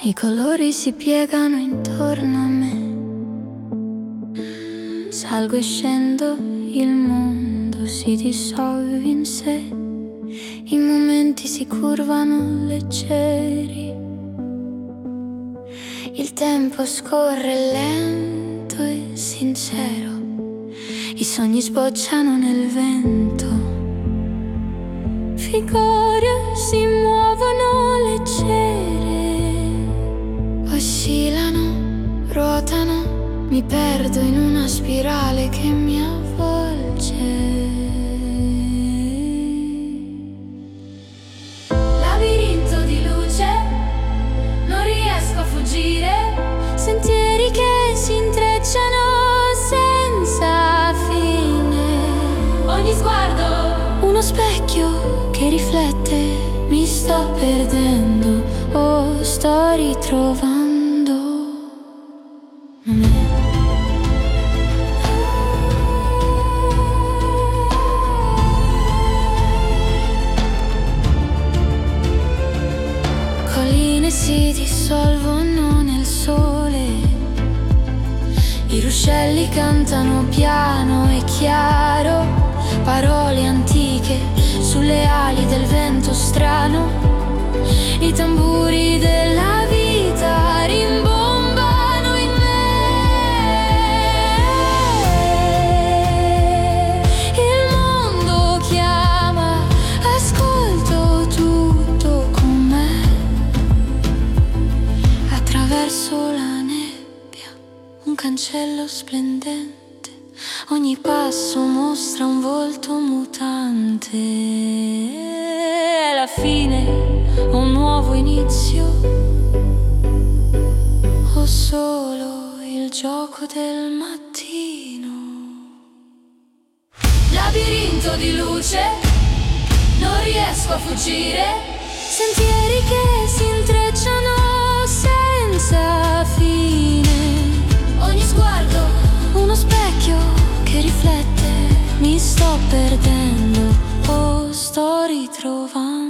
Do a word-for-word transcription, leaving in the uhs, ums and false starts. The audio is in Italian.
I colori si piegano intorno a me. Salgo e scendo, il mondo si dissolve in sé. I momenti si curvano leggeri. Il tempo scorre lento e sincero. I sogni sbocciano nel vento. Figure si muovono leggere, oscillano, ruotano, mi perdo in una spirale che mi avvolge. Labirinto di luce, non riesco a fuggire, sentieri che si intrecciano senza fine. Ogni sguardo, uno specchio che riflette, mi sto perdendo o sto ritrovando me. Colline si dissolvono nel sole, i ruscelli cantano piano e chiaro, parole antiche sulle ali del vento strano. I tamburi della vita rimbombano in me. Il mondo chiama, ascolto tutto con me. Attraverso la nebbia, un cancello splendente. Ogni passo mostra un volto mutante. È la fine, un nuovo inizio, o solo il gioco del mattino. Labirinto di luce, non riesco a fuggire, sentieri che si intrecciano senza fine. Ogni sguardo, uno specchio che riflette, mi sto perdendo o sto ritrovando